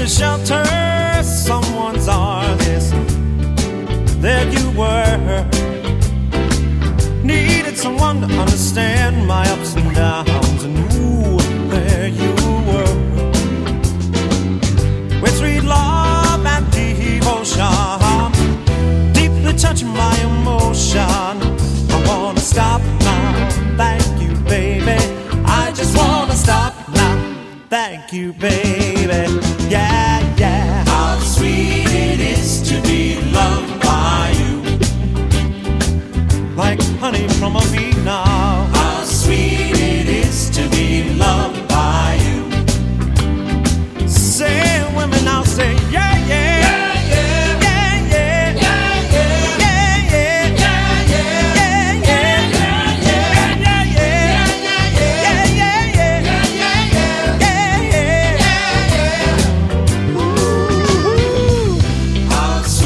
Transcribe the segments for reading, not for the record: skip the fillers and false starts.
shelter someone's arms. Yes, there you were. Needed someone to understand my ups and downs, and ooh, there you were. With sweet love and devotion, deeply touching my emotion. I wanna stop now, thank you, baby. I just wanna stop now, thank you, baby. Yeah, yeah. How sweet it is to be loved by you. Like honey from a bee now. How sweet it is to be loved by you. Say women now, say yeah, yeah.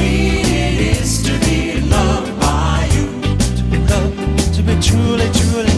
Truly, truly